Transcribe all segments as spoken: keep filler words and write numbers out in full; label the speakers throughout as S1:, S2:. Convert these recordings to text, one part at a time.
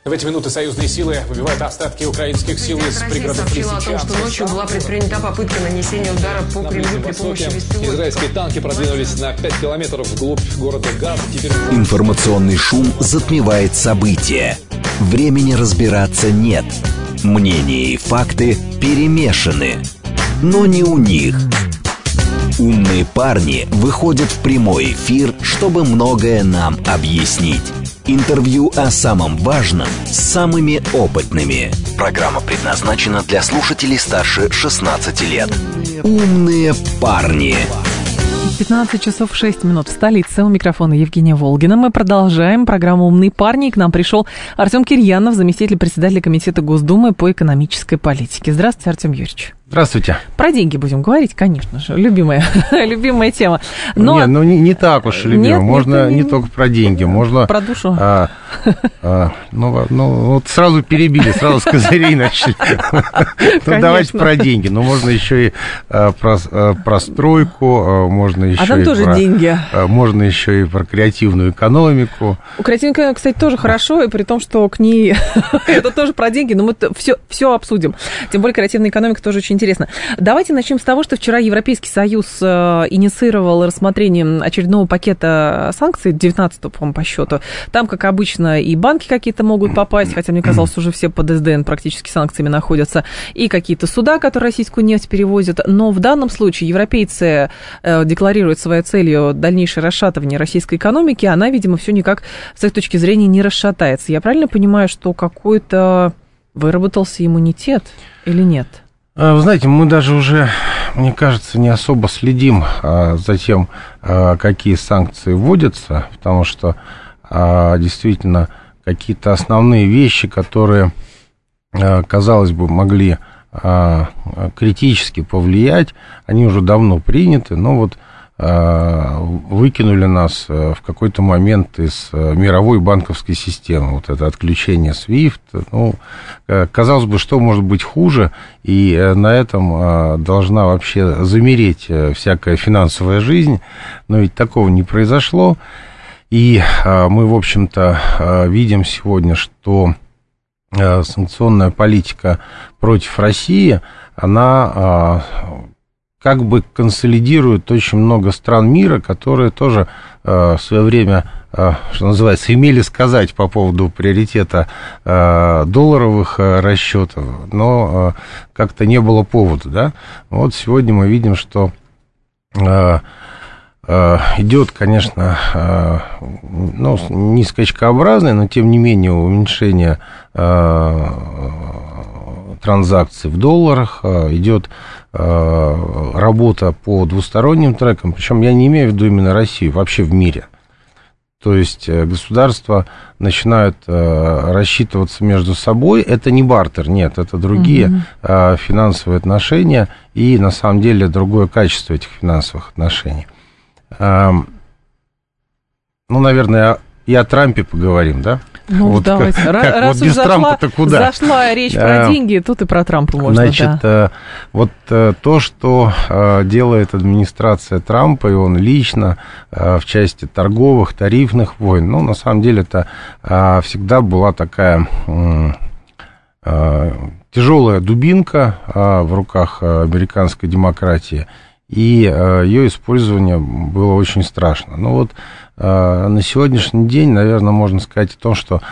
S1: В эти минуты союзные силы выбивают остатки украинских сил из пригородов
S2: сообщила о том, что ночью была предпринята попытка нанесения удара по Кремлю при помощи беспилотников.
S3: Израильские танки продвинулись на пять километров вглубь города Газ. Теперь...
S4: Информационный шум затмевает события. Времени разбираться нет. Мнения и факты перемешаны. Но не у них. Умные парни выходят в прямой эфир, чтобы многое нам объяснить. Интервью о самом важном с самыми опытными. Программа предназначена для слушателей старше шестнадцати лет. Умные парни.
S5: пятнадцать часов шесть минут в столице. У микрофона Евгения Волгина. Мы продолжаем программу «Умные парни». К нам пришел Артем Кирьянов, заместитель председателя комитета Госдумы по экономической политике. Здравствуйте, Артем Юрьевич.
S6: Здравствуйте.
S5: Про деньги будем говорить, конечно же. Любимая, любимая тема.
S6: Но... Нет, ну не, не так уж любимая.
S5: Нет,
S6: можно
S5: нет,
S6: не, не только про деньги. Можно...
S5: Про душу.
S6: А, а, ну, ну, вот сразу перебили, сразу с козырей начали. Ну, давайте про деньги. Но можно еще и про стройку, можно еще
S5: и про... А там тоже деньги.
S6: Можно еще и про креативную экономику.
S5: Креативная экономика, кстати, тоже хорошо, и при том, что к ней... Это тоже про деньги, но мы все обсудим. Тем более креативная экономика тоже очень интересно. Давайте начнем с того, что вчера Европейский Союз инициировал рассмотрение очередного пакета санкций, девятнадцатого, по-моему, по счету. Там, как обычно, и банки какие-то могут попасть, хотя, мне казалось, уже все под эс дэ эн практически санкциями находятся, и какие-то суда, которые российскую нефть перевозят. Но в данном случае европейцы декларируют своей целью дальнейшее расшатывание российской экономики, она, видимо, все никак, с их точки зрения, не расшатается. Я правильно понимаю, что какой-то выработался иммунитет или нет?
S6: Вы знаете, мы даже уже, мне кажется, не особо следим а, за тем, а, какие санкции вводятся, потому что а, действительно какие-то основные вещи, которые, а, казалось бы, могли а, критически повлиять, они уже давно приняты, но вот выкинули нас в какой-то момент из мировой банковской системы. Вот это отключение свифт. Ну, казалось бы, что может быть хуже, и на этом должна вообще замереть всякая финансовая жизнь, но ведь такого не произошло. И мы, в общем-то, видим сегодня, что санкционная политика против России, она... как бы консолидирует очень много стран мира, которые тоже э, в свое время, э, что называется, имели сказать по поводу приоритета э, долларовых э, расчетов, но э, как-то не было повода, да. Вот сегодня мы видим, что э, э, идет, конечно, э, ну, не скачкообразное, но тем не менее уменьшение э, транзакций в долларах, э, идет работа по двусторонним трекам, причем я не имею в виду именно Россию, вообще в мире. То есть государства начинают рассчитываться между собой, это не бартер, нет, это другие mm-hmm. финансовые отношения и на самом деле другое качество этих финансовых отношений. Ну, наверное, и о Трампе поговорим, да?
S5: Ну,
S6: вот
S5: давайте.
S6: Как,
S5: Раз
S6: как, вот
S5: уж
S6: без
S5: зашла,
S6: Трампа-то куда?
S5: Зашла речь про
S6: а,
S5: деньги, тут и про Трампа можно,
S6: Значит,
S5: да.
S6: вот то, что делает администрация Трампа, и он лично в части торговых, тарифных войн, ну, на самом деле, это всегда была такая тяжелая дубинка в руках американской демократии, и ее использование было очень страшно. Ну, вот на сегодняшний день, наверное, можно сказать о том, что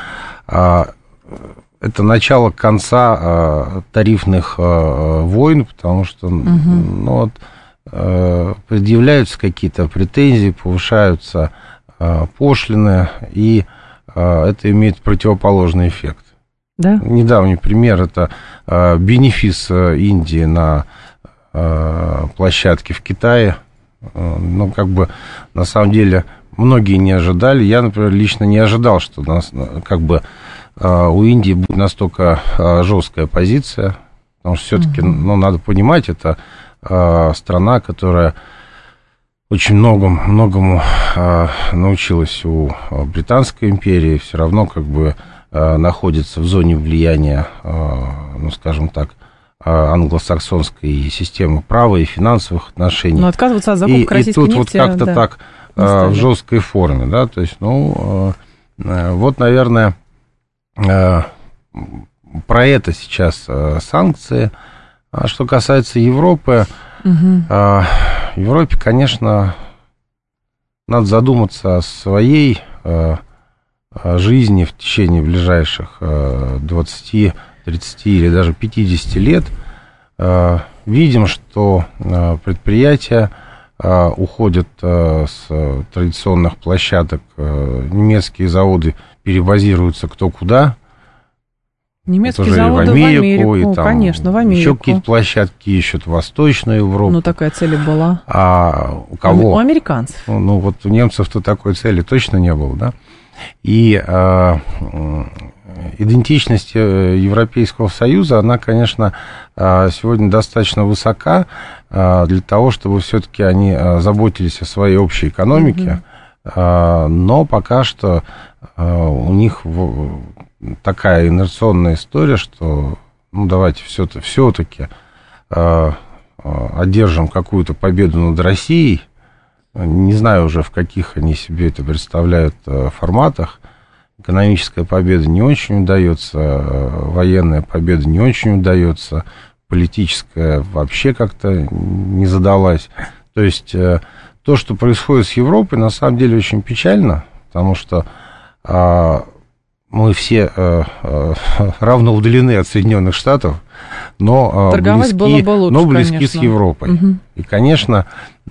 S6: это начало конца тарифных войн, потому что угу. ну, вот, предъявляются какие-то претензии, повышаются пошлины, и это имеет противоположный эффект.
S5: Да?
S6: Недавний пример – это бенефис Индии на площадке в Китае. Ну, как бы, на самом деле, многие не ожидали. Я, например, лично не ожидал, что нас, как бы, у Индии будет настолько жесткая позиция. Потому что все-таки, uh-huh. ну, надо понимать, это страна, которая очень многому, многому научилась у Британской империи, все равно, как бы, находится в зоне влияния, ну, скажем так, англосаксонской системы права и финансовых отношений.
S5: Но отказываться от закупок российской нефти.
S6: И тут вот как-то да, так в жесткой форме, да, то есть, ну, вот, наверное, про это сейчас санкции. А что касается Европы, угу. в Европе, конечно, надо задуматься о своей жизни в течение ближайших двадцати, тридцати или даже пятидесяти лет. Видим, что предприятия уходят с традиционных площадок, немецкие заводы перебазируются кто куда.
S5: Немецкие заводы в Америку, в Америку и там конечно, в Америку.
S6: Еще какие-то площадки ищут, Восточную Европу.
S5: Ну, такая цель была.
S6: А у кого?
S5: У американцев.
S6: Ну, ну вот у немцев-то такой цели точно не было, да? И э, идентичность Европейского Союза, она, конечно, сегодня достаточно высока для того, чтобы все-таки они заботились о своей общей экономике, mm-hmm. но пока что у них такая инерционная история, что, ну, давайте все-таки, все-таки одержим какую-то победу над Россией. Не знаю уже, в каких они себе это представляют форматах. Экономическая победа не очень удается, военная победа не очень удается, политическая вообще как-то не задалась. То есть то, что происходит с Европой, на самом деле очень печально, потому что мы все равно удалены от Соединенных Штатов, но
S5: торговать
S6: близки,
S5: было бы лучше,
S6: но близки
S5: конечно.
S6: с Европой.
S5: Угу.
S6: И, конечно,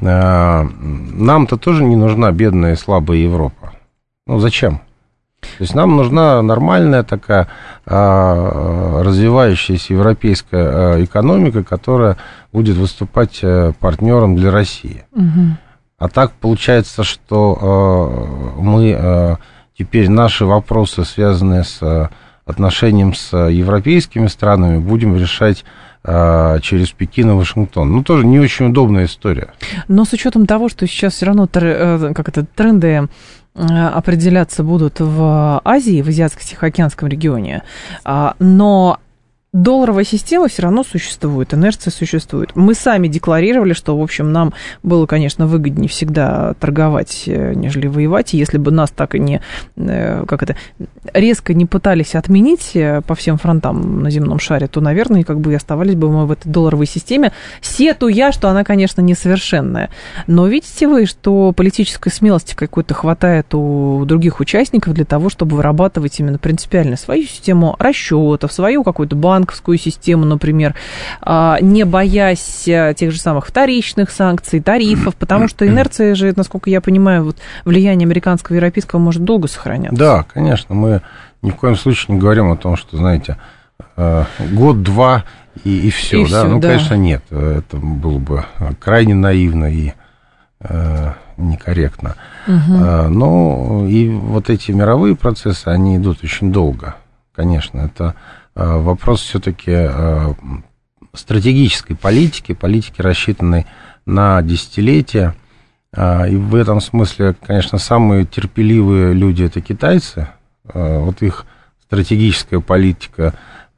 S6: нам-то тоже не нужна бедная и слабая Европа. Ну, зачем? То есть нам нужна нормальная такая развивающаяся европейская экономика, которая будет выступать партнером для России. Угу. А так получается, что мы... Теперь наши вопросы, связанные с отношением с европейскими странами, будем решать а, через Пекин и Вашингтон. Ну, тоже не очень удобная история.
S5: Но с учетом того, что сейчас все равно как это, тренды определяться будут в Азии, в Азиатско-Тихоокеанском регионе, но... Долларовая система все равно существует, инерция существует. Мы сами декларировали, что, в общем, нам было, конечно, выгоднее всегда торговать, нежели воевать. И если бы нас так и не, как это, резко не пытались отменить по всем фронтам на земном шаре, то, наверное, как бы и оставались бы мы в этой долларовой системе, сетуя, что она, конечно, несовершенная. Но видите вы, что политической смелости какой-то хватает у других участников для того, чтобы вырабатывать именно принципиально свою систему расчетов, свою какую-то банку, банковскую систему, например, не боясь тех же самых вторичных санкций, тарифов, потому что инерция же, насколько я понимаю, вот влияние американского и европейского может долго сохраняться.
S6: Да, конечно, мы ни в коем случае не говорим о том, что, знаете, год-два и, и все,
S5: и
S6: да?
S5: Все,
S6: ну,
S5: да.
S6: конечно, нет, это было бы крайне наивно и э, некорректно. Угу. Но и вот эти мировые процессы, они идут очень долго, конечно, это вопрос все-таки стратегической политики, политики, рассчитанной на десятилетия. И в этом смысле, конечно, самые терпеливые люди – это китайцы. Вот их стратегическая политика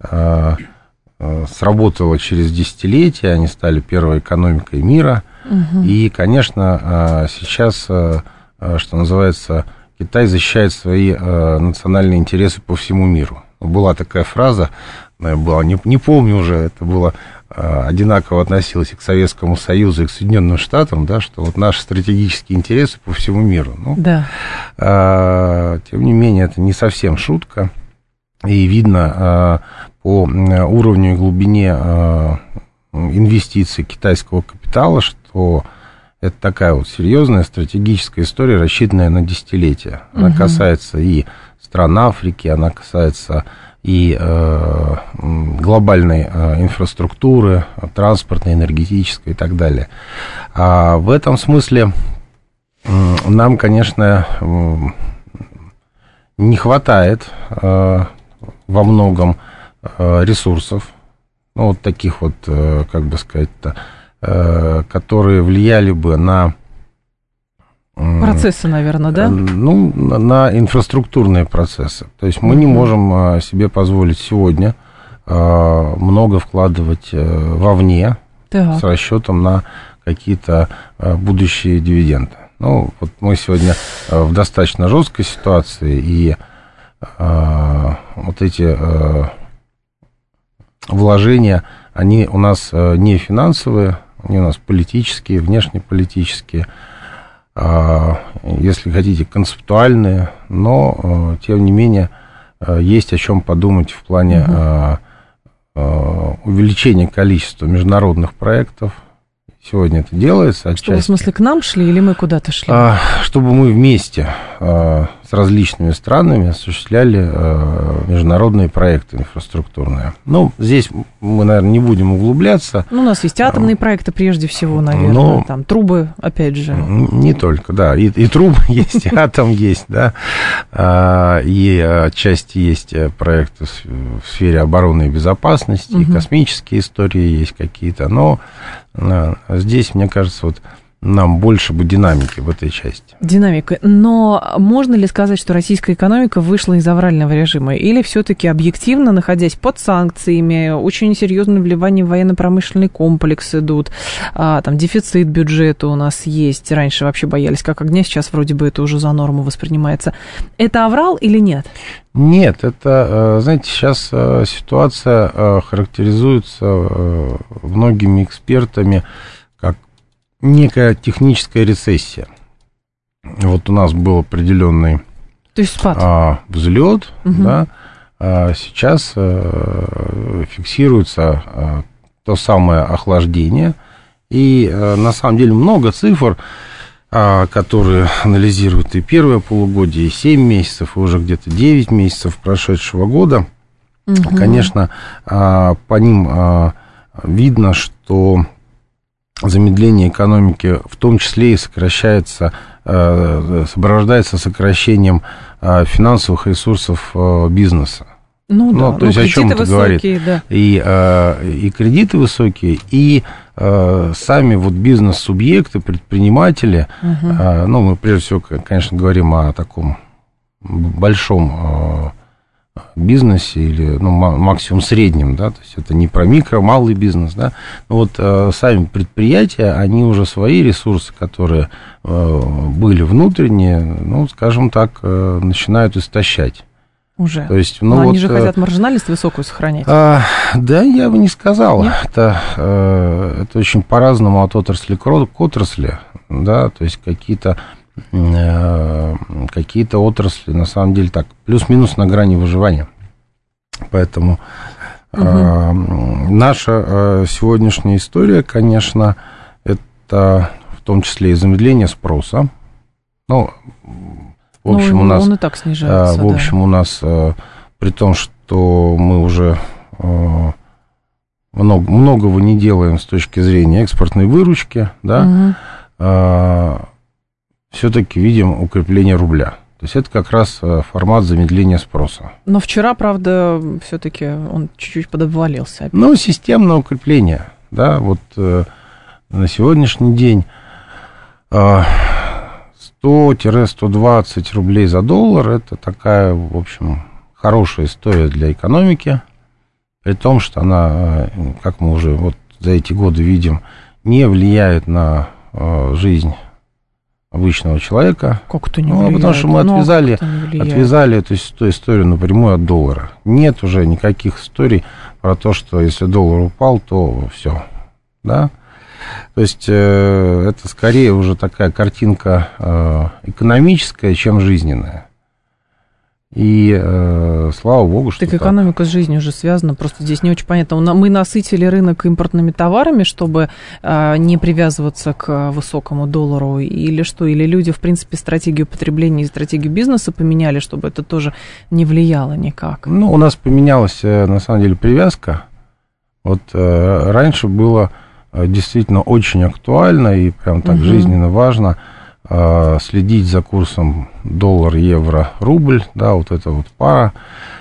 S6: сработала через десятилетия, они стали первой экономикой мира. Угу. И, конечно, сейчас, что называется, Китай защищает свои национальные интересы по всему миру. Была такая фраза, была, не, не помню уже, это было а, одинаково относилось и к Советскому Союзу, и к Соединенным Штатам, да, что вот наши стратегические интересы по всему миру. Ну,
S5: да.
S6: а, тем не менее, это не совсем шутка, и видно а, по уровню и глубине а, инвестиций китайского капитала, что это такая вот серьезная стратегическая история, рассчитанная на десятилетия. Она угу. касается и стран Африки, она касается и э, глобальной э, инфраструктуры, транспортной, энергетической и так далее. А в этом смысле э, нам, конечно, э, не хватает э, во многом э, ресурсов, ну, вот таких вот, э, как бы сказать-то, э, которые влияли бы на...
S5: Процессы, наверное, да?
S6: Ну, на инфраструктурные процессы. То есть мы не можем себе позволить сегодня много вкладывать вовне так. с расчетом на какие-то будущие дивиденды. Ну, вот мы сегодня в достаточно жесткой ситуации, и вот эти вложения, они у нас не финансовые, они у нас политические, внешнеполитические, если хотите, концептуальные, но, тем не менее, есть о чем подумать в плане угу. увеличения количества международных проектов. Сегодня это делается отчасти.
S5: Чтобы, в смысле, к нам шли или мы куда-то шли?
S6: А, чтобы мы вместе а, с различными странами осуществляли а, международные проекты инфраструктурные. Ну, здесь мы, наверное, не будем углубляться.
S5: Ну, у нас есть атомные а, проекты прежде всего, наверное, но, там трубы, опять же.
S6: Не только, да, и, и трубы есть, и атом есть, да, и отчасти есть проекты в сфере обороны и безопасности, и космические истории есть какие-то, но здесь, мне кажется, вот нам больше бы динамики в этой части.
S5: Динамика. Но можно ли сказать, что российская экономика вышла из аврального режима? Или все-таки объективно, находясь под санкциями, очень серьезное вливание в военно-промышленный комплекс идут, а, там дефицит бюджета у нас есть. Раньше вообще боялись как огня, сейчас вроде бы это уже за норму воспринимается. Это аврал или нет?
S6: Нет, это, знаете, сейчас ситуация характеризуется многими экспертами как некая техническая рецессия. Вот у нас был определенный
S5: То есть спад.
S6: А, взлет,
S5: угу.
S6: да, а сейчас а, фиксируется а, то самое охлаждение, и а, на самом деле много цифр, а, которые анализируют и первое полугодие, и семь месяцев, и уже где-то девять месяцев прошедшего года. Угу. Конечно, а, по ним а, видно, что замедление экономики в том числе и сокращается, сопровождается сокращением финансовых ресурсов бизнеса.
S5: Ну, ну да,
S6: то есть
S5: ну,
S6: о чем это говорит?
S5: Да.
S6: И, и кредиты высокие, и сами вот бизнес-субъекты, предприниматели, угу. ну, мы прежде всего, конечно, говорим о таком большом бизнесе или, ну, максимум среднем, да, то есть это не про микро, малый бизнес, да, но вот э, сами предприятия, они уже свои ресурсы, которые э, были внутренние, ну, скажем так, э, начинают истощать.
S5: Уже.
S6: То есть, ну,
S5: но
S6: вот,
S5: они же хотят маржинальность высокую сохранять.
S6: А, да, я бы не сказал.
S5: Нет?
S6: Это, э, это очень по-разному от отрасли к отрасли, да, то есть какие-то какие-то отрасли, на самом деле, так, плюс-минус на грани выживания. Поэтому угу. э, наша э, сегодняшняя история, конечно, это в том числе и замедление спроса. Ну, в общем,
S5: ну,
S6: у нас...
S5: Он и так снижается,
S6: э, в общем, да. у нас, э, при том, что мы уже э, много, многого не делаем с точки зрения экспортной выручки, да, угу. э, все-таки видим укрепление рубля. То есть это как раз формат замедления спроса.
S5: Но вчера, правда, все-таки он чуть-чуть подобвалился. Опять.
S6: Ну, системное укрепление, да, вот э, на сегодняшний день э, сто - сто двадцать рублей за доллар, это такая, в общем, хорошая история для экономики, при том, что она, как мы уже вот за эти годы видим, не влияет на э, жизнь обычного человека.
S5: Как это не
S6: ну,
S5: влияет?
S6: Потому что мы отвязали, отвязали эту, эту историю напрямую от доллара. Нет уже никаких историй про то, что если доллар упал, то все. Да? То есть э, это скорее уже такая картинка э, экономическая, чем жизненная. И э, слава богу, что
S5: так. Так экономика с жизнью уже связана, просто здесь не очень понятно. Мы насытили рынок импортными товарами, чтобы э, не привязываться к высокому доллару, или что? Или люди, в принципе, стратегию потребления и стратегию бизнеса поменяли, чтобы это тоже не влияло никак?
S6: Ну, у нас поменялась, на самом деле, привязка. Вот э, раньше было действительно очень актуально и прям так угу. жизненно важно следить за курсом доллар, евро, рубль, да, вот эта вот пара,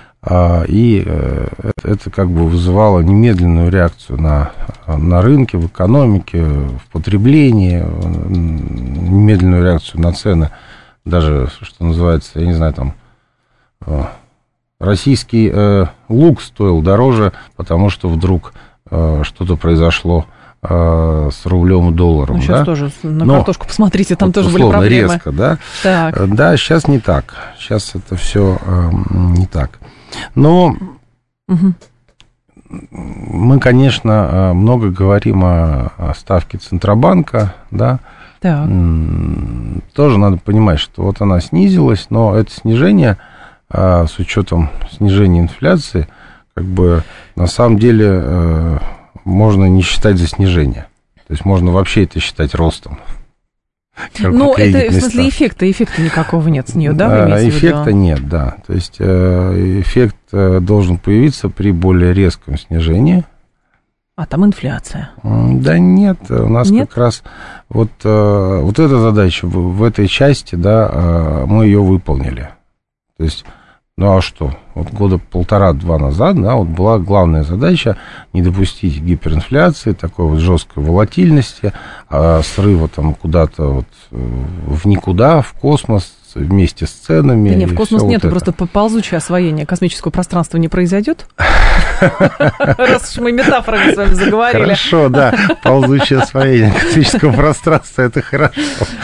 S6: и это, это как бы вызывало немедленную реакцию на, на рынке, в экономике, в потреблении, немедленную реакцию на цены, даже, что называется, я не знаю, там, российский лук стоил дороже, потому что вдруг что-то произошло э, с рублем и долларом.
S5: Ну, сейчас
S6: да?
S5: тоже на
S6: Но,
S5: картошку посмотрите, там
S6: вот,
S5: тоже
S6: условно,
S5: были проблемы.
S6: резко, да?
S5: Так.
S6: Да, сейчас не так. Сейчас это все э, не так. Но угу. мы, конечно, много говорим о, о ставке Центробанка, да.
S5: Так.
S6: Тоже надо понимать, что вот она снизилась, но это снижение, э, с учетом снижения инфляции, как бы на самом деле э, можно не считать за снижение. То есть можно вообще это считать ростом.
S5: Ну, это в смысле эффекта, эффекта никакого нет с нее, да? Вы имеете в виду?
S6: Эффекта нет, да. То есть э, эффект э, должен появиться при более резком снижении.
S5: А там инфляция.
S6: Да нет, у нас нет? как раз вот, э, вот эта задача в, в этой части, да, э, мы ее выполнили. То есть, ну а что? Вот года полтора-два назад, да, вот была главная задача не допустить гиперинфляции, такой вот жесткой волатильности, а срыва там куда-то вот в никуда, в космос, вместе с ценами.
S5: Да нет, в космос нету,
S6: вот
S5: просто ползучее освоение космического пространства не произойдет. Раз уж мы метафорами с вами заговорили.
S6: Хорошо, да, ползучее освоение космического пространства, это хорошо.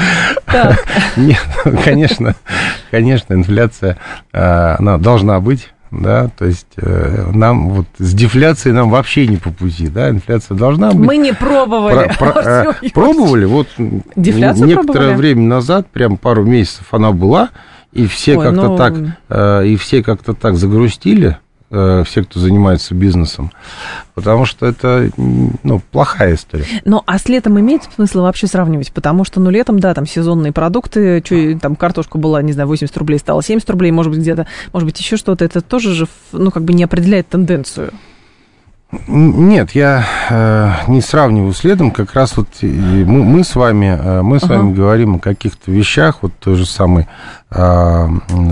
S6: Нет, конечно, конечно, инфляция, она должна быть. Да, то есть э, нам вот с дефляцией нам вообще не по пути, да, инфляция должна быть.
S5: Мы не пробовали.
S6: Про, про, э, пробовали, вот
S5: Дефляцию
S6: некоторое
S5: пробовали?
S6: время назад, прям пару месяцев она была, и все Ой, как-то ну... так, э, и все как-то так загрустили, э, все, кто занимается бизнесом, потому что это, ну, плохая история.
S5: Ну, а с летом имеет смысл вообще сравнивать? Потому что, ну, летом, да, там сезонные продукты, что, там картошка была, не знаю, восемьдесят рублей, стала семьдесят рублей, может быть, где-то, может быть, еще что-то, это тоже же, ну, как бы не определяет тенденцию.
S6: Нет, я э, не сравниваю с летом, как раз вот мы, мы с вами, э, мы с ага. вами говорим о каких-то вещах, вот той же самой э,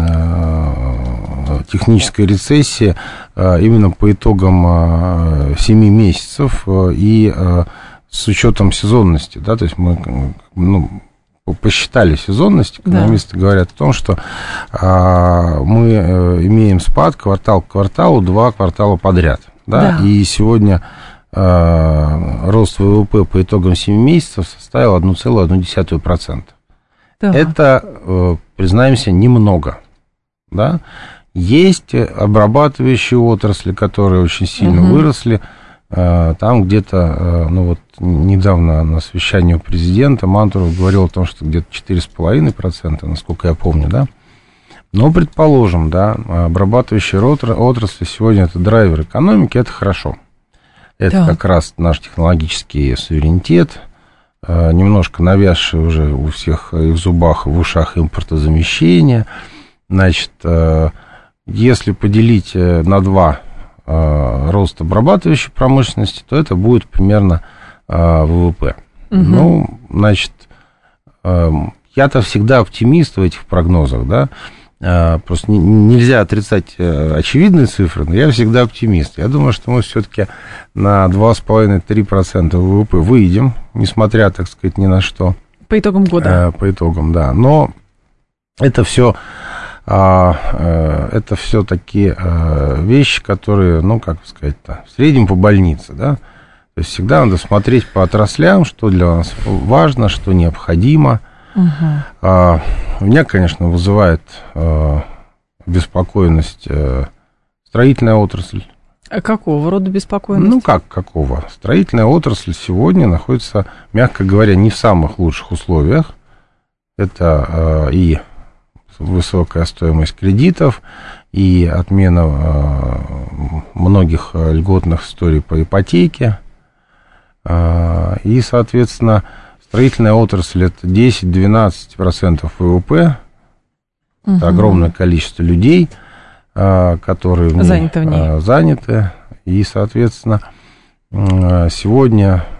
S6: э, технической рецессии, э, именно по итогам э, семи месяцев э, и э, с учетом сезонности, да, то есть мы, ну, посчитали сезонность, экономисты да. говорят о том, что э, мы э, имеем спад квартал к кварталу, два квартала подряд. Да? Да. И сегодня э, рост ВВП по итогам семи месяцев составил одна целая одна десятая процента. Да. Это, э, признаемся, немного. Да? Есть обрабатывающие отрасли, которые очень сильно угу. выросли. Э, там где-то, э, ну вот недавно на совещании у президента Мантуров говорил о том, что где-то четыре целых пять десятых процента, насколько я помню, да. Но, предположим, да, обрабатывающие отрасли сегодня это драйвер экономики, это хорошо. Это да. как раз наш технологический суверенитет, немножко навязший уже у всех и в зубах, и в ушах импортозамещение. Значит, если поделить на два рост обрабатывающей промышленности, то это будет примерно ВВП. Угу. Ну, значит, я-то всегда оптимист в этих прогнозах, да. Просто нельзя отрицать очевидные цифры, но я всегда оптимист. Я думаю, что мы все-таки на два целых пять десятых - три процента ВВП выйдем, несмотря, так сказать, ни на что.
S5: По итогам года.
S6: По итогам, да. Но это все, это все такие вещи, которые, ну, как сказать-то, в среднем по больнице, да. То есть всегда надо смотреть по отраслям, что для нас важно, что необходимо. Угу. А, меня, конечно, вызывает а, беспокойность а, строительная отрасль.
S5: А какого рода беспокойность?
S6: Ну, как какого? Строительная отрасль сегодня находится, мягко говоря, не в самых лучших условиях. Это а, и высокая стоимость кредитов, и отмена а, многих льготных историй по ипотеке, а, и, соответственно, строительная отрасль – это десять-двенадцать процентов ВВП, угу. это огромное количество людей, которые в ней заняты, в ней. заняты. И, соответственно, сегодня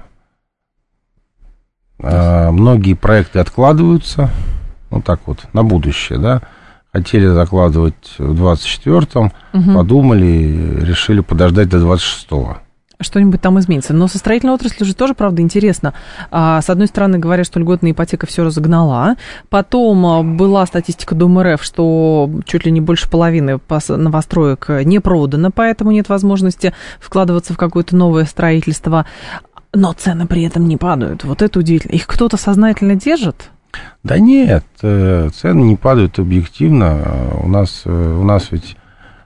S6: многие проекты откладываются, ну так вот, на будущее, да. Хотели закладывать в двадцать четвёртом, угу. подумали, решили подождать до двадцать шестого.
S5: Что-нибудь там изменится. Но со строительной отраслью же тоже, правда, интересно. С одной стороны, говорят, что льготная ипотека все разогнала. Потом была статистика ДОМ.РФ, что чуть ли не больше половины новостроек не продано, поэтому нет возможности вкладываться в какое-то новое строительство. Но цены при этом не падают. Вот это удивительно. Их кто-то сознательно держит?
S6: Да нет, цены не падают объективно. У нас, у нас ведь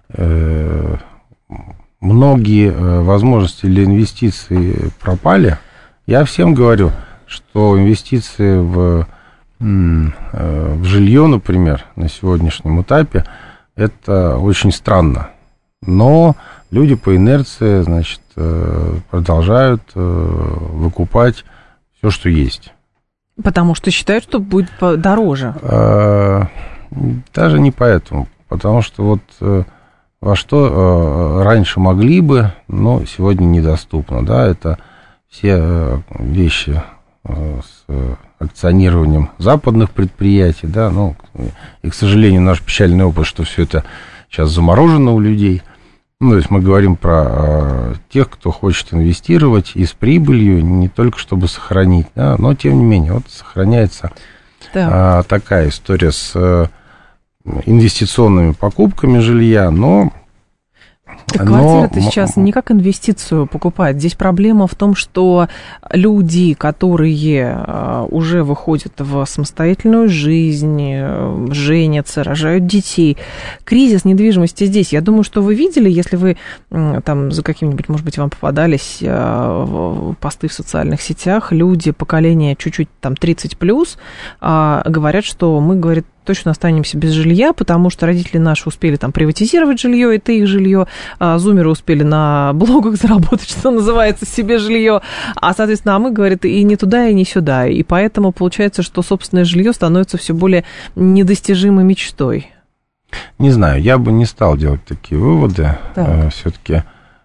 S6: многие возможности для инвестиций пропали. Я всем говорю, что инвестиции в, в жилье, например, на сегодняшнем этапе, это очень странно. Но люди по инерции, значит, продолжают выкупать все, что есть.
S5: Потому что считают, что будет дороже.
S6: Даже не поэтому. Потому что вот во что раньше могли бы, но сегодня недоступно. Да, это все вещи с акционированием западных предприятий. Да, ну, и, к сожалению, наш печальный опыт, что все это сейчас заморожено у людей. Ну, то есть мы говорим про э, тех, кто хочет инвестировать и с прибылью, не только чтобы сохранить, да, но тем не менее, вот сохраняется э, такая история с э, инвестиционными покупками жилья, но...
S5: Так квартиры-то сейчас не как инвестицию покупают. Здесь проблема в том, что люди, которые уже выходят в самостоятельную жизнь, женятся, рожают детей, кризис недвижимости здесь. Я думаю, что вы видели, если вы там за каким-нибудь, может быть, вам попадались посты в социальных сетях, люди поколения чуть-чуть там тридцать плюс говорят, что мы, говорит, точно останемся без жилья, потому что родители наши успели там приватизировать жилье, это их жилье, а зумеры успели на блогах заработать, что называется, себе жилье, а, соответственно, а мы, говорит, и не туда, и не сюда, и поэтому получается, что собственное жилье становится все более недостижимой мечтой.
S6: Не знаю, я бы не стал делать такие выводы, э, все-таки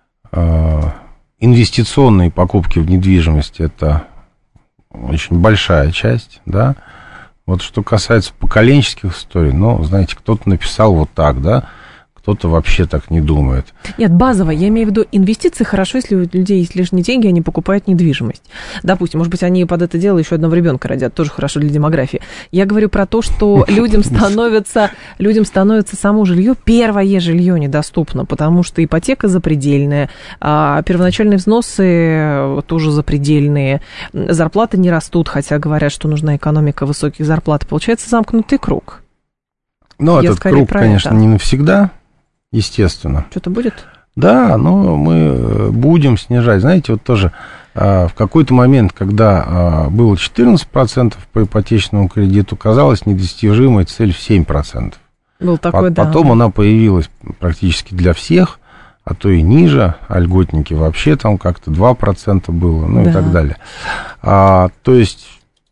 S6: э, инвестиционные покупки в недвижимость – это очень большая часть, да. Вот что касается поколенческих историй, ну, знаете, кто-то написал вот так, да, кто-то вообще так не думает.
S5: Нет, базово, я имею в виду, инвестиции хорошо, если у людей есть лишние деньги, они покупают недвижимость. Допустим, может быть, они под это дело еще одного ребенка родят, тоже хорошо для демографии. Я говорю про то, что людям становится, людям становится само жилье, первое жилье недоступно, потому что ипотека запредельная, а первоначальные взносы тоже запредельные, зарплаты не растут, хотя говорят, что нужна экономика высоких зарплат. Получается замкнутый круг.
S6: Ну, этот круг, конечно, это. не навсегда. Естественно.
S5: Что-то будет?
S6: Да, но мы будем снижать. Знаете, вот тоже в какой-то момент, когда было четырнадцать процентов по ипотечному кредиту, казалась недостижимой цель в семь процентов.
S5: Был такой,
S6: да. Потом она появилась практически для всех, а то и ниже. А льготники вообще там как-то два процента было, ну да. и так далее. А, то есть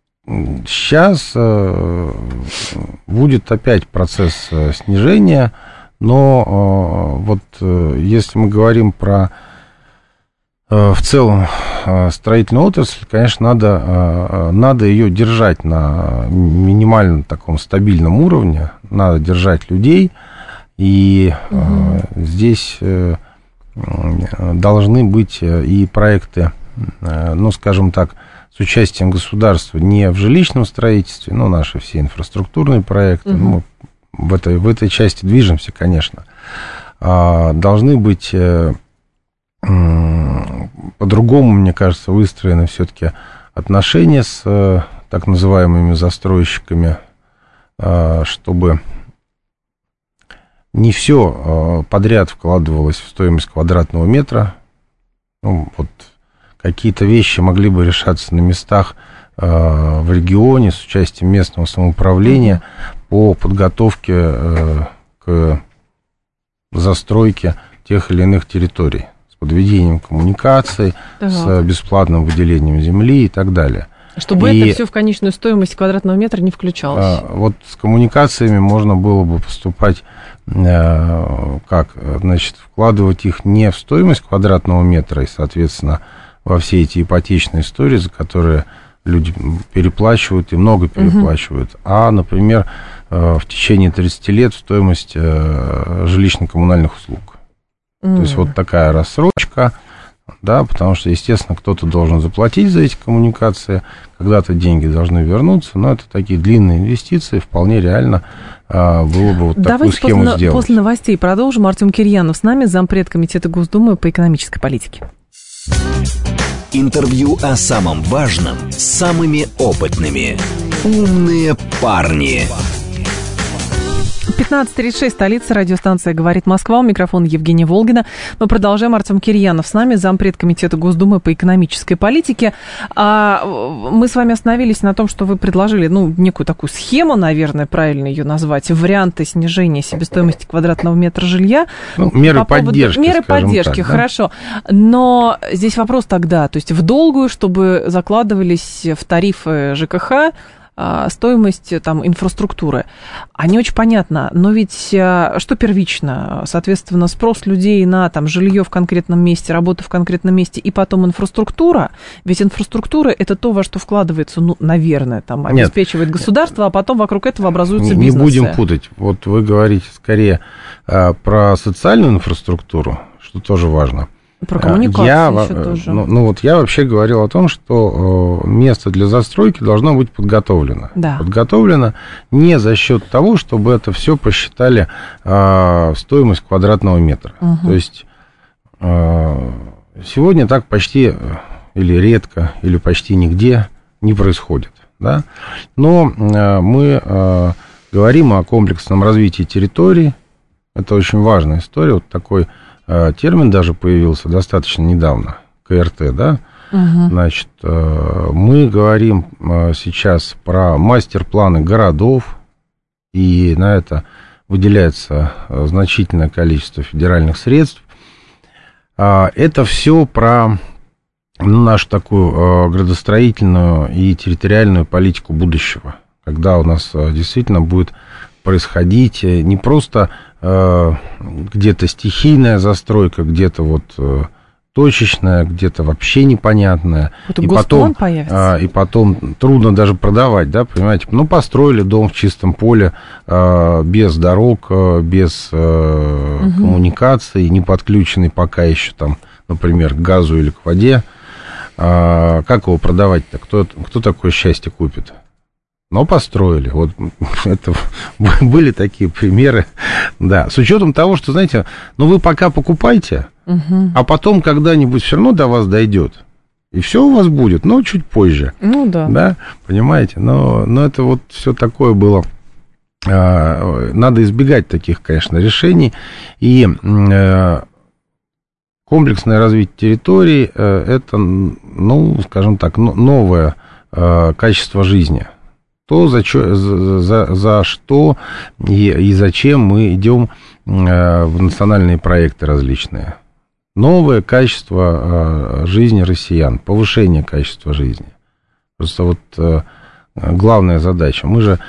S6: сейчас будет опять процесс снижения. Но вот если мы говорим про в целом строительную отрасль, конечно, надо, надо ее держать на минимально таком стабильном уровне, надо держать людей, и угу. здесь должны быть и проекты, ну, скажем так, с участием государства не в жилищном строительстве, но наши все инфраструктурные проекты, угу. ну, В этой, в этой части движемся, конечно. А, должны быть э, э, по-другому, мне кажется, выстроены все-таки отношения с э, так называемыми застройщиками, э, чтобы не все э, подряд вкладывалось в стоимость квадратного метра. Ну, вот какие-то вещи могли бы решаться на местах э, в регионе с участием местного самоуправления по подготовке э, к застройке тех или иных территорий, с подведением коммуникаций, ага. с бесплатным выделением земли и так далее.
S5: Чтобы
S6: и,
S5: это все в конечную стоимость квадратного метра не включалось.
S6: Э, вот с коммуникациями можно было бы поступать э, как? Значит, вкладывать их не в стоимость квадратного метра и, соответственно, во все эти ипотечные истории, за которые люди переплачивают и много переплачивают, угу. а, например, в течение тридцати лет стоимость жилищно-коммунальных услуг. Mm. То есть вот такая рассрочка, да, потому что, естественно, кто-то должен заплатить за эти коммуникации, когда-то деньги должны вернуться, но это такие длинные инвестиции, вполне реально а, было бы вот такую
S5: Давайте
S6: схему
S5: после,
S6: сделать.
S5: После новостей продолжим. Артем Кирьянов с нами, зампред комитета Госдумы по экономической политике.
S4: Интервью о самом важном с самыми опытными. «Умные парни».
S5: пятнадцать тридцать шесть, столица, радиостанция «Говорит Москва». У микрофона Евгения Волгина. Мы продолжаем. Артем Кирьянов с нами, зампред комитета Госдумы по экономической политике. А мы с вами остановились на том, что вы предложили, ну, некую такую схему, наверное, правильно ее назвать, варианты снижения себестоимости квадратного метра жилья.
S6: Ну, меры
S5: по поводу...
S6: поддержки,
S5: Меры поддержки,
S6: так, да?
S5: Хорошо. Но здесь вопрос тогда, то есть в долгую, чтобы закладывались в тарифы ЖКХ стоимость там инфраструктуры. А не очень понятно, но ведь что первично? Соответственно, спрос людей на там жилье в конкретном месте, работа в конкретном месте и потом инфраструктура. Ведь инфраструктура – это то, во что вкладывается, ну, наверное, там обеспечивает Нет. государство, а потом вокруг этого образуются
S6: не,
S5: бизнесы.
S6: Не будем путать. Вот вы говорите скорее а, про социальную инфраструктуру, что тоже важно.
S5: Про коммуникации
S6: я,
S5: еще тоже.
S6: Ну, ну, вот я вообще говорил о том, что место для застройки должно быть подготовлено.
S5: Да.
S6: Подготовлено не за счет того, чтобы это все посчитали а, стоимость квадратного метра. Угу. То есть а, сегодня так почти или редко, или почти нигде не происходит. Да? Но а, мы а, говорим о комплексном развитии территорий. Это очень важная история. Вот такой термин даже появился достаточно недавно, ка эр тэ, да? Угу. Значит, мы говорим сейчас про мастер-планы городов, и на это выделяется значительное количество федеральных средств. Это все про нашу такую градостроительную и территориальную политику будущего, когда у нас действительно будет происходить не просто э, где-то стихийная застройка, где-то вот э, точечная, где-то вообще непонятная.
S5: Это
S6: и потом, э, и потом трудно даже продавать, да, понимаете? Ну, построили дом в чистом поле, э, без дорог, э, без э, угу. коммуникаций, не подключенный пока еще там, например, к газу или к воде. Э, как его продавать-то? Кто, кто такое счастье купит? Но построили. Вот это были такие примеры. Да, с учетом того, что, знаете, ну вы пока покупайте, угу. а потом когда-нибудь все равно до вас дойдет. И все у вас будет, но чуть позже.
S5: Ну да.
S6: Да, понимаете? Но, но это вот все такое было. Надо избегать таких, конечно, решений. И комплексное развитие территорий – это, ну, скажем так, новое качество жизни. То, за, за, за что и, и зачем мы идем в национальные проекты различные. Новое качество жизни россиян, повышение качества жизни. Просто вот главная задача. Мы же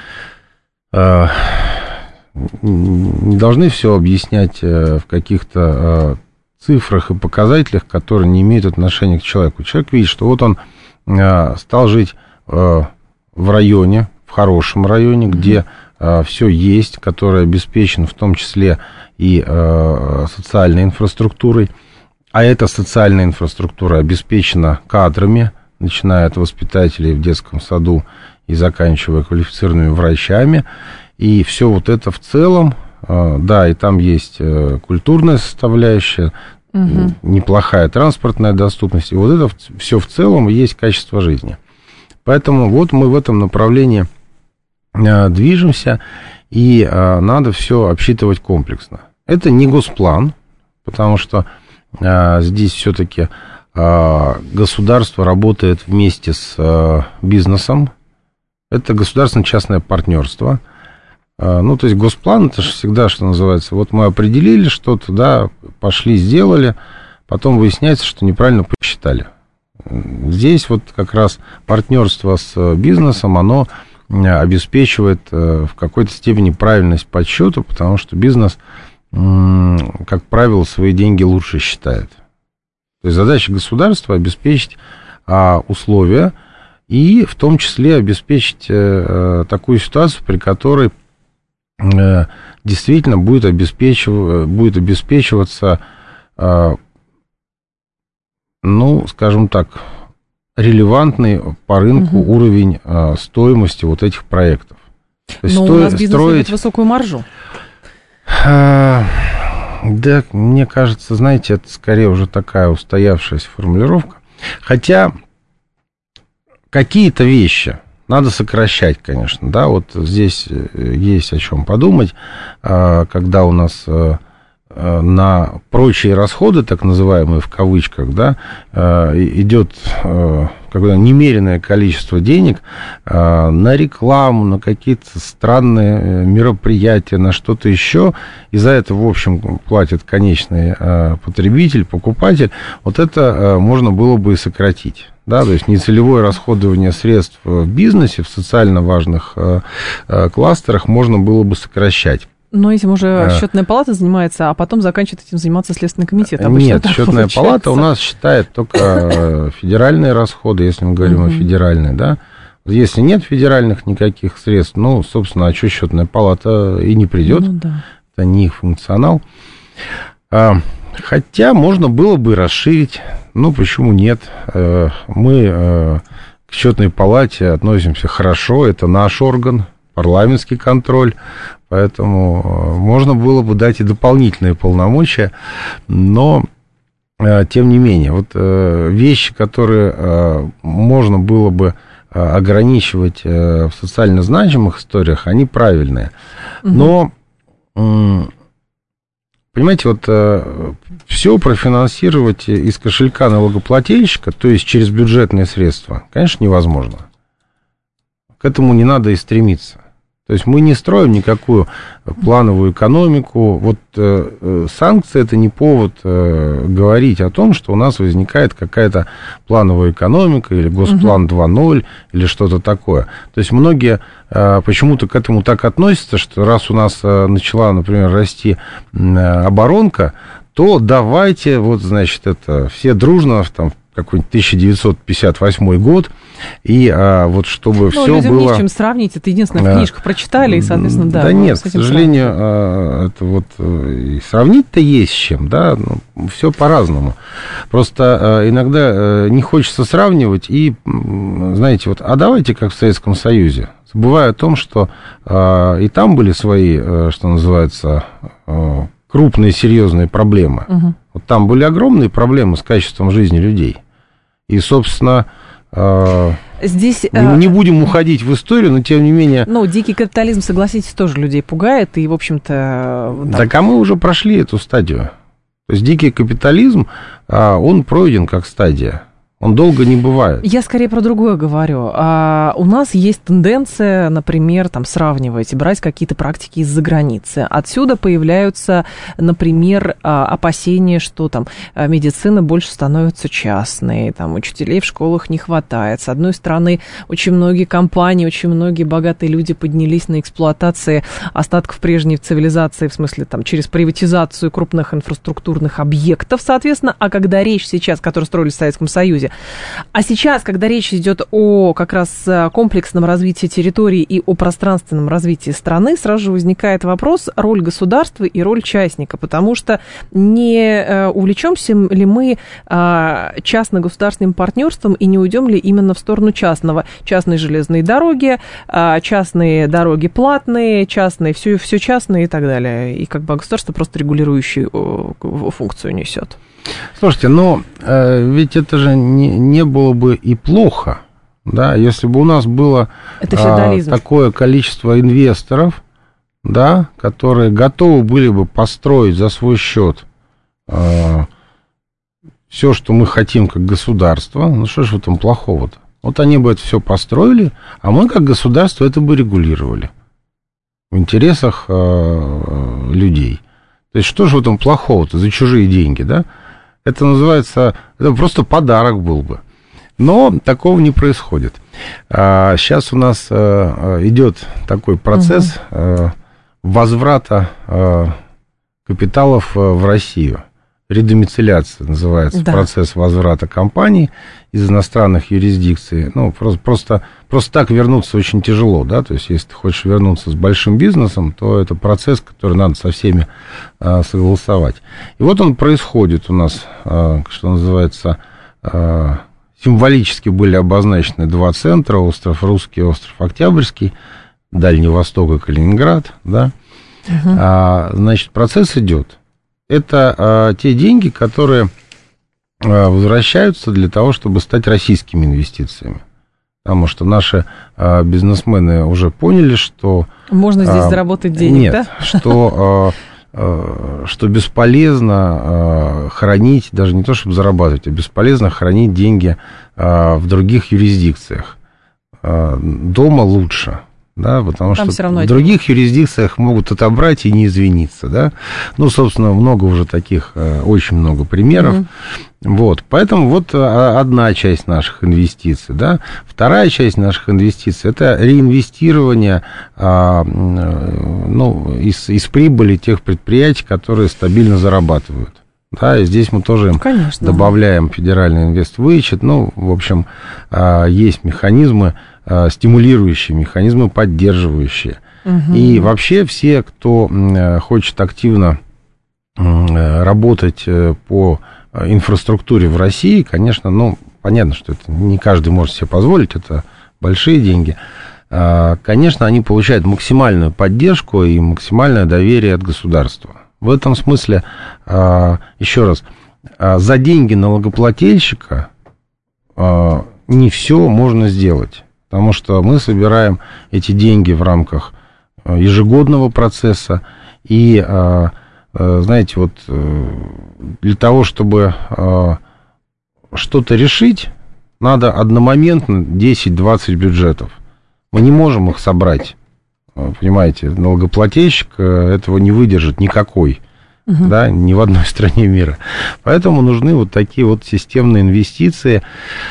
S6: не должны все объяснять в каких-то цифрах и показателях, которые не имеют отношения к человеку. Человек видит, что вот он стал жить в районе, в хорошем районе, где э, все есть, который обеспечен в том числе и э, социальной инфраструктурой, а эта социальная инфраструктура обеспечена кадрами, начиная от воспитателей в детском саду и заканчивая квалифицированными врачами, и все вот это в целом, э, да, и там есть э, культурная составляющая, угу. неплохая транспортная доступность, и вот это все в целом и есть качество жизни. Поэтому вот мы в этом направлении э, движемся, и э, надо все обсчитывать комплексно. Это не госплан, потому что э, здесь все-таки э, государство работает вместе с э, бизнесом. Это государственно-частное партнерство. Э, ну, то есть госплан, это же всегда, что называется, вот мы определили что-то, да, пошли, сделали, потом выясняется, что неправильно посчитали. Здесь вот как раз партнерство с бизнесом, оно обеспечивает в какой-то степени правильность подсчета, потому что бизнес, как правило, свои деньги лучше считает. То есть задача государства обеспечить условия и в том числе обеспечить такую ситуацию, при которой действительно будет, обеспечив... будет обеспечиваться, ну, скажем так, релевантный по рынку угу. уровень а, стоимости вот этих проектов.
S5: То есть Но сто... у нас бизнес строить... имеет высокую маржу.
S6: А, да, мне кажется, знаете, это скорее уже такая устоявшаяся формулировка. Хотя какие-то вещи надо сокращать, конечно, да, вот здесь есть о чем подумать, когда у нас на прочие расходы, так называемые в кавычках, да, идет какое-то немеренное количество денег на рекламу, на какие-то странные мероприятия, на что-то еще, и за это, в общем, платит конечный потребитель, покупатель, вот это можно было бы и сократить. Да, то есть нецелевое расходование средств в бизнесе, в социально важных кластерах можно было бы сокращать.
S5: Но этим уже а, счетная палата занимается, а потом заканчивает этим заниматься Следственный комитет. Обычно
S6: нет, счетная получается. Палата у нас считает только федеральные расходы, если мы говорим о федеральной, да. Если нет федеральных никаких средств, ну, собственно, а что счетная палата и не придет, ну, да. Это не их функционал. Хотя можно было бы расширить, ну, почему нет? Мы к счетной палате относимся хорошо, это наш орган, парламентский контроль, поэтому можно было бы дать и дополнительные полномочия, но тем не менее, вот вещи, которые можно было бы ограничивать в социально значимых историях, они правильные. Но, понимаете, вот все профинансировать из кошелька налогоплательщика, то есть через бюджетные средства, конечно, невозможно. К этому не надо и стремиться. То есть мы не строим никакую плановую экономику. Вот э, санкции – это не повод э, говорить о том, что у нас возникает какая-то плановая экономика или Госплан два ноль или что-то такое. То есть многие э, почему-то к этому так относятся, что раз у нас э, начала, например, расти э, оборонка, то давайте, вот, значит, это все дружно там, какой-нибудь тысяча девятьсот пятьдесят восьмой год, и а, вот чтобы ну, все
S5: людям
S6: было...
S5: не с чем сравнить, это единственная книжка, прочитали, и, соответственно, да.
S6: Да нет, к сожалению, а, это вот и сравнить-то есть с чем, да, ну, все по-разному. Просто а, иногда а, не хочется сравнивать, и, знаете, вот, а давайте как в Советском Союзе, забывая о том, что а, и там были свои, а, что называется, а, крупные серьезные проблемы. Угу. Вот там были огромные проблемы с качеством жизни людей. И, собственно, здесь не, не будем уходить в историю, но тем не менее...
S5: Ну, дикий капитализм, согласитесь, тоже людей пугает, и, в общем-то...
S6: Там... Так, а мы уже прошли эту стадию. То есть дикий капитализм, он пройден как стадия. Он долго не бывает.
S5: Я скорее про другое говорю. А, у нас есть тенденция, например, там, сравнивать, брать какие-то практики из-за границы. Отсюда появляются, например, опасения, что там медицина больше становится частной, там, учителей в школах не хватает. С одной стороны, очень многие компании, очень многие богатые люди поднялись на эксплуатации остатков прежней цивилизации, в смысле, там, через приватизацию крупных инфраструктурных объектов, соответственно. А когда речь сейчас, которые строились в Советском Союзе, а сейчас, когда речь идет о как раз комплексном развитии территории и о пространственном развитии страны, сразу же возникает вопрос роль государства и роль частника, потому что не увлечемся ли мы частно-государственным партнерством и не уйдем ли именно в сторону частного? Частные железные дороги, частные дороги платные, частные, все, все частное и так далее. И как бы государство просто регулирующую функцию несет.
S6: Слушайте, но э, ведь это же не, не было бы и плохо, да, если бы у нас было э, такое количество инвесторов, да, которые готовы были бы построить за свой счет э, все, что мы хотим как государство. Ну что ж в этом плохого-то? Вот они бы это все построили, а мы как государство это бы регулировали в интересах э, людей. То есть что же в этом плохого-то за чужие деньги, да? Это называется, это просто подарок был бы. Но такого не происходит. А, сейчас у нас а, идет такой процесс угу. а, возврата а, капиталов а, в Россию. Редомицеляция называется, да. Процесс возврата компаний из иностранных юрисдикций. Ну, просто, просто, просто так вернуться очень тяжело, да, то есть, если ты хочешь вернуться с большим бизнесом, то это процесс, который надо со всеми а, согласовать. И вот он происходит у нас, а, что называется, а, символически были обозначены два центра, остров Русский, остров Октябрьский, Дальний Восток и Калининград, да, угу. а, значит, процесс идет. Это а, те деньги, которые возвращаются для того, чтобы стать российскими инвестициями. Потому что наши а, бизнесмены уже поняли, что...
S5: Можно здесь а, заработать денег,
S6: нет,
S5: да?
S6: Что, а, а, что бесполезно а, хранить, даже не то, чтобы зарабатывать, а бесполезно хранить деньги а, в других юрисдикциях. А, дома лучше. Да, потому Там что в других юрисдикциях могут отобрать и не извиниться, да. Ну, собственно, много уже таких, очень много примеров. Mm-hmm. Вот, поэтому вот одна часть наших инвестиций, да. Вторая часть наших инвестиций – это реинвестирование, ну, из, из прибыли тех предприятий, которые стабильно зарабатывают. Да, и здесь мы тоже Конечно. добавляем федеральный инвествычет. Ну, в общем, есть механизмы, стимулирующие, механизмы поддерживающие. Угу. И вообще все, кто хочет активно работать по инфраструктуре в России, конечно, ну, понятно, что это не каждый может себе позволить, это большие деньги. Конечно, они получают максимальную поддержку и максимальное доверие от государства. В этом смысле, еще раз, за деньги налогоплательщика не все можно сделать. Потому что мы собираем эти деньги в рамках ежегодного процесса. И, знаете, вот для того, чтобы что-то решить, надо одномоментно десять-двадцать бюджетов. Мы не можем их собрать. Понимаете, налогоплательщик этого не выдержит никакой. Угу. Да, ни в одной стране мира. Поэтому нужны вот такие вот системные инвестиции.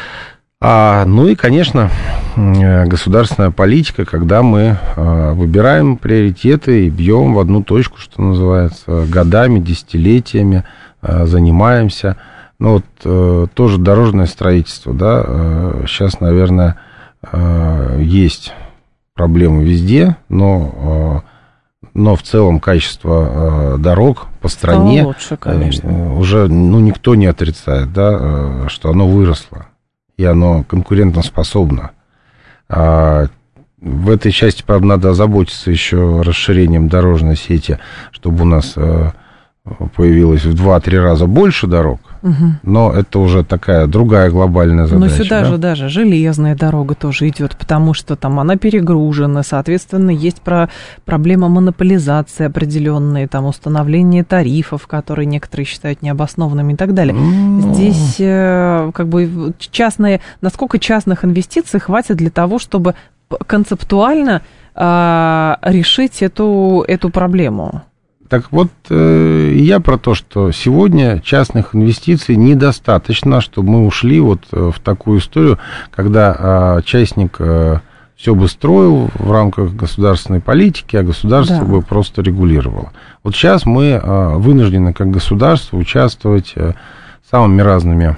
S6: А, ну и, конечно, государственная политика, когда мы а, выбираем приоритеты и бьем в одну точку, что называется, годами, десятилетиями а, занимаемся. Ну вот а, тоже дорожное строительство, да, а, сейчас, наверное, а, есть проблемы везде, но, а, но в целом качество а, дорог по стране лучше, конечно. Уже, ну, никто не отрицает, да, что оно выросло. И оно конкурентоспособно. А в этой части, правда, надо озаботиться еще расширением дорожной сети, чтобы у нас появилось в два-три раза больше дорог. Угу. Но это уже такая другая глобальная задача.
S5: Но сюда
S6: да?
S5: же даже железная дорога тоже идет, потому что там она перегружена, соответственно, есть про проблема монополизации определенные, там установление тарифов, которые некоторые считают необоснованными и так далее. Mm. Здесь как бы частные, насколько частных инвестиций хватит для того, чтобы концептуально э, решить эту, эту проблему?
S6: Так вот, э, я про то, что сегодня частных инвестиций недостаточно, чтобы мы ушли вот в такую историю, когда э, частник э, все бы строил в рамках государственной политики, а государство да. бы просто регулировало. Вот сейчас мы э, вынуждены как государство участвовать э, самыми разными,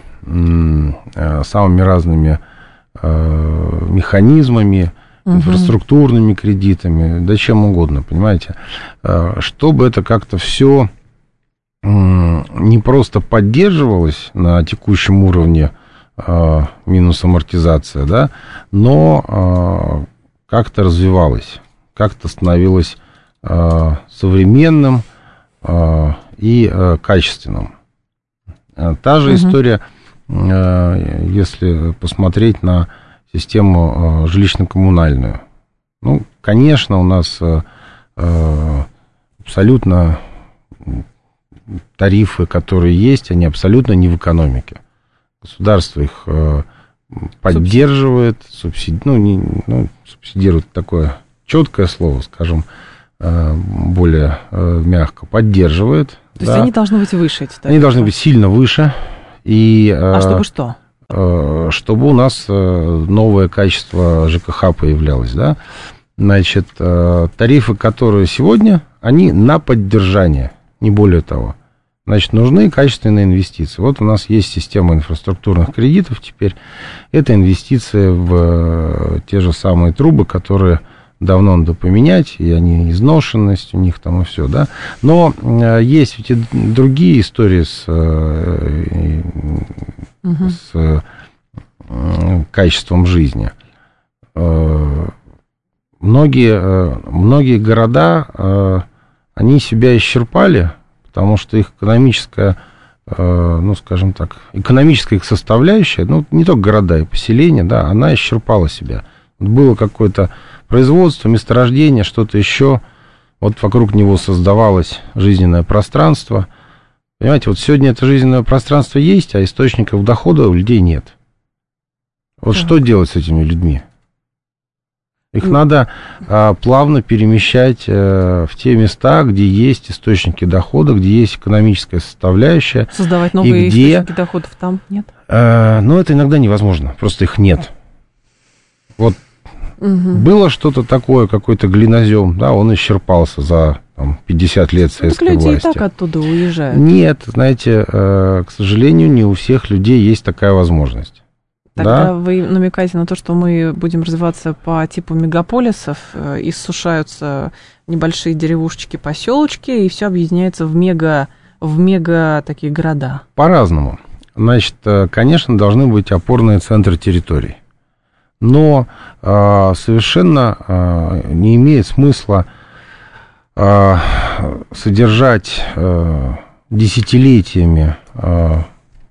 S6: э, самыми разными э, механизмами, инфраструктурными кредитами, да чем угодно, понимаете, чтобы это как-то все не просто поддерживалось на текущем уровне минус амортизация, да, но как-то развивалось, как-то становилось современным и качественным. Та же история, если посмотреть на систему э, жилищно-коммунальную. Ну, конечно, у нас э, э, абсолютно тарифы, которые есть, они абсолютно не в экономике. Государство их э, поддерживает, субсиди... ну, не, ну, субсидирует такое четкое слово, скажем, э, более э, мягко, поддерживает. То
S5: да. есть они должны быть выше, эти тарифы?
S6: Они должны быть сильно выше. И, э,
S5: а чтобы что?
S6: Чтобы у нас новое качество ЖКХ появлялось, да, значит, тарифы, которые сегодня, они на поддержание, не более того. Значит, нужны качественные инвестиции. Вот у нас есть система инфраструктурных кредитов теперь. Это инвестиции в те же самые трубы, которые давно надо поменять, и они изношенность у них там и все, да. Но есть ведь и другие истории с... Угу. с э, качеством жизни. Э, многие, э, многие города, э, они себя исчерпали, потому что их экономическая э, ну, скажем так, экономическая их составляющая, ну, не только города и поселения, да, она исчерпала себя. Было какое-то производство, месторождение, что-то еще, вот вокруг него создавалось жизненное пространство. Понимаете, вот сегодня это жизненное пространство есть, а источников дохода у людей нет. Вот так. Что делать с этими людьми? Их надо а, плавно перемещать а, в те места, где есть источники дохода, где есть экономическая составляющая.
S5: Создавать новые где, источники доходов там нет?
S6: А, ну, это иногда невозможно, просто их нет. Вот угу. Было что-то такое, какой-то глинозем, да, он исчерпался за там, пятьдесят лет советской
S5: так люди
S6: власти.
S5: И так оттуда а
S6: Нет, знаете, а, к сожалению, не у всех людей есть такая возможность.
S5: Тогда
S6: да?
S5: Вы намекаете на то, что мы будем развиваться по типу мегаполисов, иссушаются небольшие деревушечки, поселочки, и все объединяется в мега, в мега такие города.
S6: По-разному. Значит, конечно, должны быть опорные центры территорий. Но а, совершенно а, не имеет смысла а, содержать а, десятилетиями а,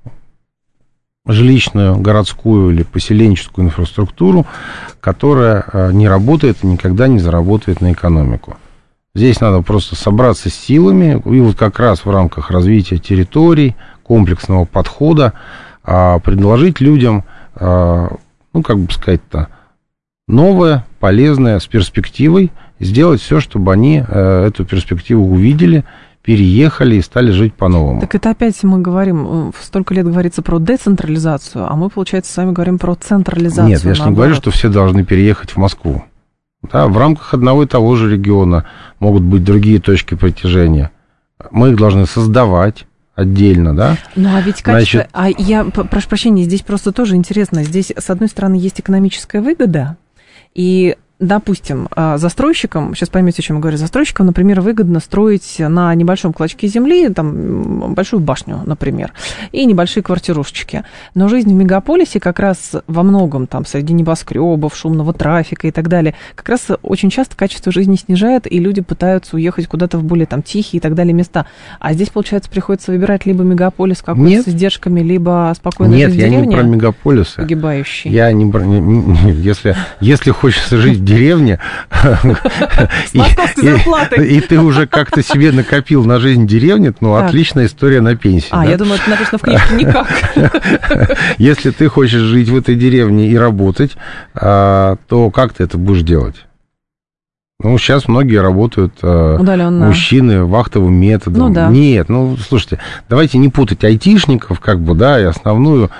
S6: жилищную, городскую или поселенческую инфраструктуру, которая не работает и никогда не заработает на экономику. Здесь надо просто собраться с силами, и вот как раз в рамках развития территорий, комплексного подхода, предложить людям, ну, как бы сказать-то, новое, полезное, с перспективой, сделать все, чтобы они эту перспективу увидели, переехали и стали жить по-новому.
S5: Так это опять мы говорим, столько лет говорится про децентрализацию, а мы, получается, с вами говорим про централизацию.
S6: Нет, я же не говорю, что все должны переехать в Москву. Да, в рамках одного и того же региона могут быть другие точки притяжения. Мы их должны создавать отдельно, да?
S5: Ну, а ведь качество... Значит... А я, прошу прощения, здесь просто тоже интересно. Здесь, с одной стороны, есть экономическая выгода, и... Допустим, застройщикам, сейчас поймете, о чем я говорю, застройщикам, например, выгодно строить на небольшом клочке земли, там, большую башню, например, и небольшие квартирушечки. Но жизнь в мегаполисе как раз во многом, там, среди небоскребов, шумного трафика и так далее, как раз очень часто качество жизни снижает, и люди пытаются уехать куда-то в более там тихие и так далее места. А здесь, получается, приходится выбирать либо мегаполис какой-то Нет. с издержками, либо спокойно жить в деревне.
S6: Нет, я не про мегаполисы.
S5: Погибающий.
S6: Я не про... Если, если хочется жить в деревне,
S5: и, и,
S6: и ты уже как-то себе накопил на жизнь деревни, ну, так. Отличная история на пенсии.
S5: А, да? Я думаю, это написано в книжке никак.
S6: Если ты хочешь жить в этой деревне и работать, то как ты это будешь делать? Ну, сейчас многие работают, удаленно. Мужчины, вахтовым методом.
S5: Ну, да.
S6: Нет, ну, слушайте, давайте не путать айтишников, как бы, да, и основную,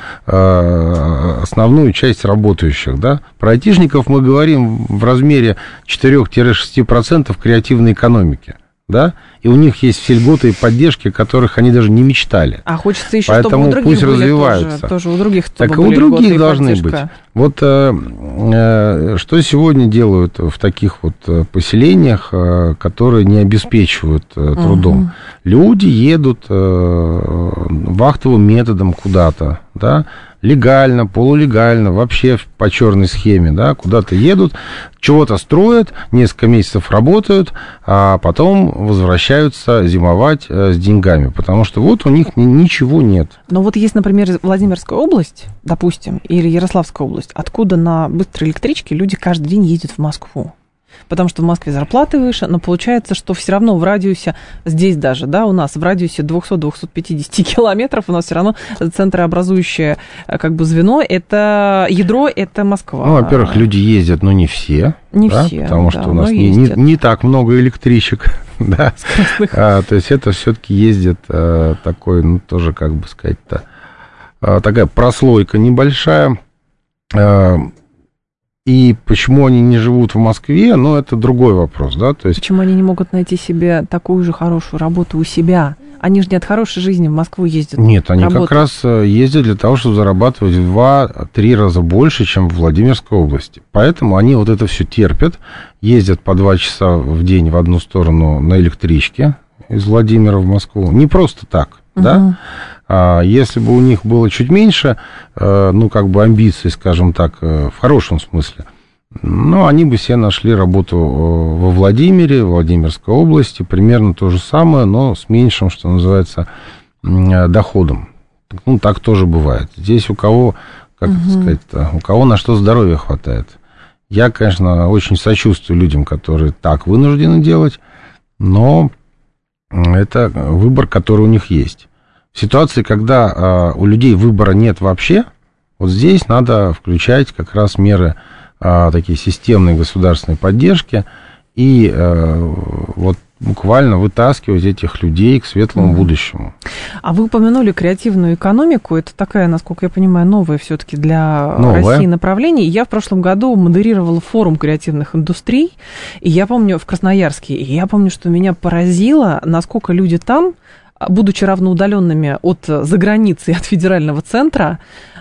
S6: основную часть работающих, да. Про айтишников мы говорим в размере четыре-шесть процентов креативной экономики, да, и у них есть все льготы и поддержки, о которых они даже не мечтали.
S5: А хочется еще,
S6: Поэтому
S5: чтобы у других
S6: пусть
S5: были
S6: развиваются.
S5: Тоже, тоже у других,
S6: так у других должны быть. Вот э, э, что сегодня делают в таких вот поселениях, э, которые не обеспечивают э, трудом? Угу. Люди едут э, вахтовым методом куда-то, да, легально, полулегально, вообще по черной схеме, да, куда-то едут, чего-то строят, несколько месяцев работают, а потом возвращаются зимовать с деньгами, потому что вот у них ничего нет.
S5: Но вот есть, например, Владимирская область, допустим, или Ярославская область, откуда на быстрой электричке люди каждый день ездят в Москву. Потому что в Москве зарплаты выше, но получается, что все равно в радиусе, здесь даже, да, у нас в радиусе двести-двести пятьдесят километров у нас все равно центрообразующее как бы звено, это ядро, это Москва.
S6: Ну, во-первых, люди ездят, но не все.
S5: Не
S6: да,
S5: все,
S6: потому
S5: да,
S6: что у нас не, не, не так много электричек, да. А, то есть это все-таки ездит а, такой, ну, тоже, как бы сказать-то, а, такая прослойка небольшая. А, И почему они не живут в Москве, ну, это другой вопрос, да, то есть...
S5: Почему они не могут найти себе такую же хорошую работу у себя? Они же не от хорошей жизни в Москву ездят.
S6: Нет, они
S5: работать.
S6: Как раз ездят для того, чтобы зарабатывать в два-три раза больше, чем в Владимирской области. Поэтому они вот это все терпят, ездят по два часа в день в одну сторону на электричке из Владимира в Москву. Не просто так, угу. да? А если бы у них было чуть меньше, ну, как бы амбиций, скажем так, в хорошем смысле, ну, они бы себе нашли работу во Владимире, в Владимирской области, примерно то же самое, но с меньшим, что называется, доходам. Ну, так тоже бывает. Здесь у кого, как угу. сказать-то, у кого на что здоровья хватает. Я, конечно, очень сочувствую людям, которые так вынуждены делать, но это выбор, который у них есть. В ситуации, когда у людей выбора нет вообще, вот здесь надо включать как раз меры такие системной государственной поддержки и вот буквально вытаскивать этих людей к светлому mm-hmm. будущему.
S5: А вы упомянули креативную экономику. Это такая, насколько я понимаю, новая все-таки для новая. России направление. Я в прошлом году модерировала форум креативных индустрий, и я помню в Красноярске, и я помню, что меня поразило, насколько люди там, будучи равноудаленными от заграницы и от федерального центра,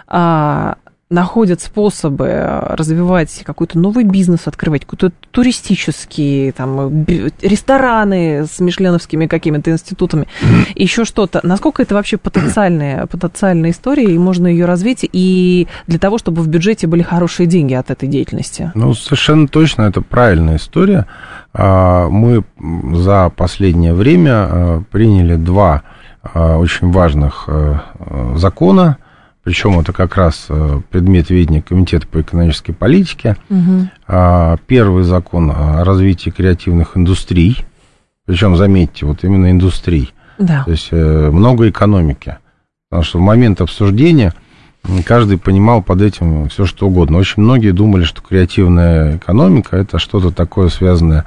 S5: находят способы развивать какой-то новый бизнес, открывать какой-то туристический, там, рестораны с мишленовскими какими-то институтами, еще что-то. Насколько это вообще потенциальная, потенциальная история, и можно ее развить, и для того, чтобы в бюджете были хорошие деньги от этой деятельности? Ну,
S6: совершенно точно, это правильная история. Мы за последнее время приняли два очень важных закона. Причем это как раз предмет ведения Комитета по экономической политике. Угу. Первый закон о развитии креативных индустрий. Причем, заметьте, вот именно индустрий. Да. То есть много экономики. Потому что в момент обсуждения каждый понимал под этим все, что угодно. Очень многие думали, что креативная экономика – это что-то такое, связанное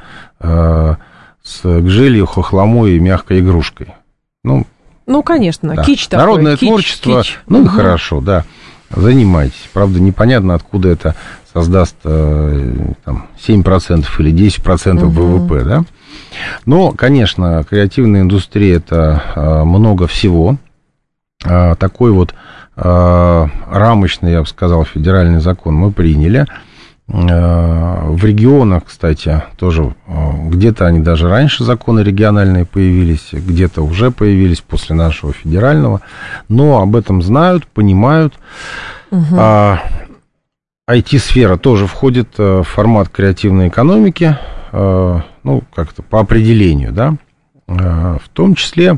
S6: с гжелью, хохломой и мягкой игрушкой. Ну,
S5: Ну, конечно,
S6: да.
S5: кич такой.
S6: Народное
S5: кич,
S6: творчество,
S5: кич.
S6: ну
S5: угу.
S6: и хорошо, да, занимайтесь. Правда, непонятно, откуда это создаст там, семь процентов или десять процентов угу. ВВП, да. Но, конечно, креативная индустрия – это много всего. Такой вот рамочный, я бы сказал, федеральный закон мы приняли. В регионах, кстати, тоже где-то они даже раньше законы региональные появились, где-то уже появились после нашего федерального, но об этом знают, понимают. Угу. А, ай ти-сфера тоже входит в формат креативной экономики, ну, как-то по определению, да, в том числе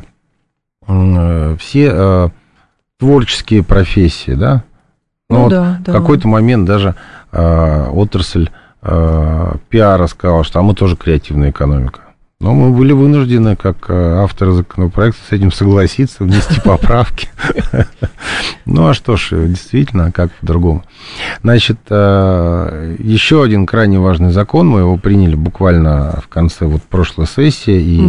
S6: все творческие профессии, да. Ну, ну, вот да, в да. какой-то момент даже э, отрасль э, пиара сказала, что а мы тоже креативная экономика. Но мы были вынуждены, как авторы законопроекта, с этим согласиться, внести поправки. Ну, а что ж, действительно, как по-другому. Значит, еще один крайне важный закон, мы его приняли буквально в конце вот прошлой сессии, и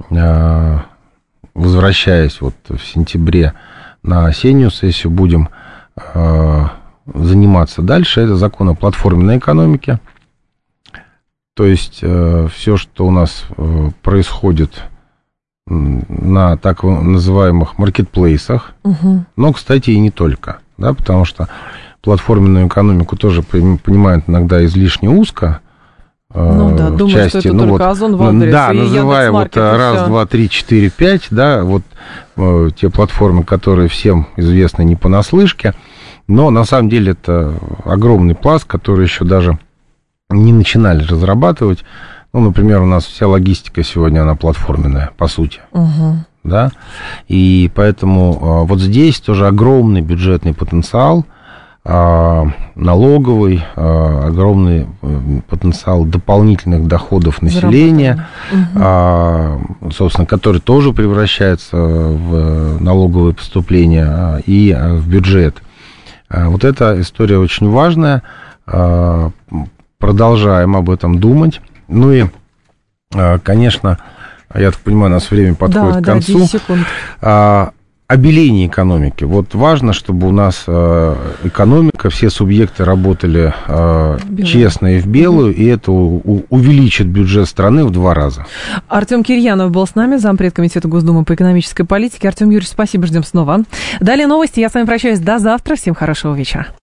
S6: возвращаясь вот в сентябре на осеннюю сессию, будем заниматься дальше. Это закон о платформенной экономике. То есть все, что у нас происходит на так называемых маркетплейсах, угу. но, кстати, и не только, да, потому что платформенную экономику тоже понимают иногда излишне узко.
S5: Ну да, думаю, части, что это ну, только вот, Озон, Валберес
S6: да,
S5: и
S6: называя вот раз, два, три, четыре, пять, да, вот э, те платформы, которые всем известны не понаслышке, но на самом деле это огромный пласт, который еще даже не начинали разрабатывать. Ну, например, у нас вся логистика сегодня, она платформенная, по сути, угу. да, и поэтому э, вот здесь тоже огромный бюджетный потенциал, налоговый, огромный потенциал дополнительных доходов населения, угу. собственно, который тоже превращается в налоговые поступления и в бюджет. Вот эта история очень важная. Продолжаем об этом думать. Ну и, конечно, я так понимаю, у нас время подходит да, к концу. Да, десять секунд. Обеление экономики. Вот важно, чтобы у нас э, экономика, все субъекты работали э, честно и в белую, и это у, увеличит бюджет страны в два раза.
S5: Артем Кирьянов был с нами, зампред комитета Госдумы по экономической политике. Артем Юрьевич, спасибо, ждем снова. Далее новости. Я с вами прощаюсь до завтра. Всем хорошего вечера.